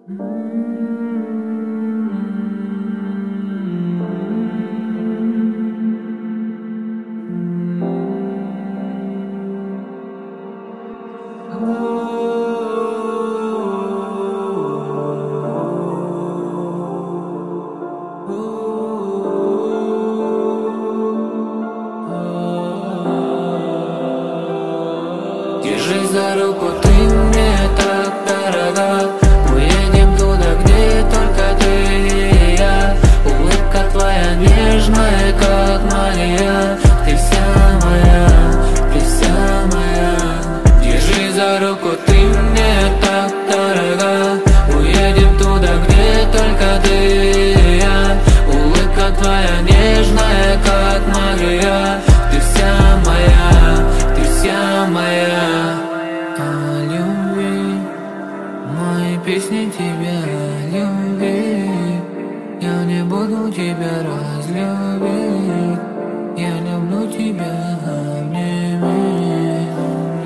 Держись за руку, ты мне так дорога. Уедем туда, где только ты и я. Улыбка твоя нежная, как Мария. Ты вся моя, ты вся моя. Держись за руку, ты мне так дорога. Уедем туда, где только ты и я. Улыбка твоя нежная, как Мария. Ты вся моя, ты вся моя. О любви, мои песни тебе о любви. Я не буду тебя разлюбить. Я люблю тебя, обними.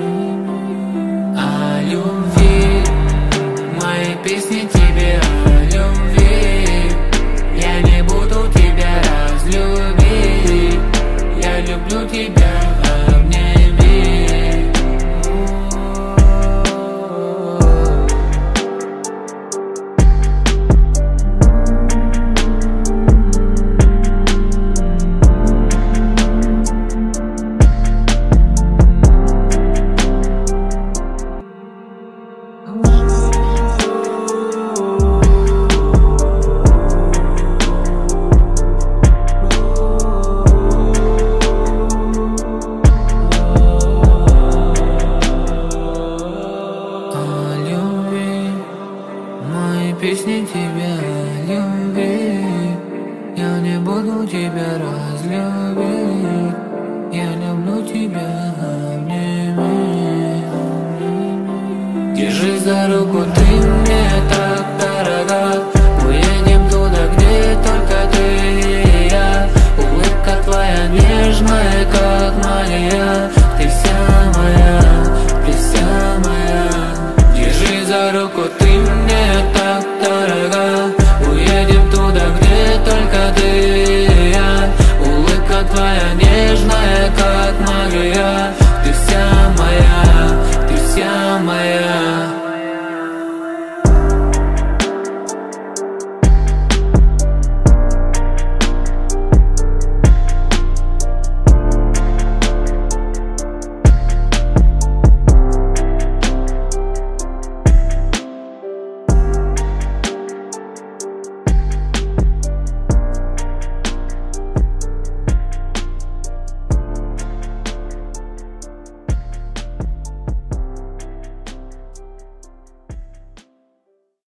О любви, мои песни тебе о любви. Я не буду тебя разлюбить. Я люблю тебя, обними. Песни тебе о любви. Я не буду тебя разлюбить. Я люблю тебя, обними. Держись за руку, ты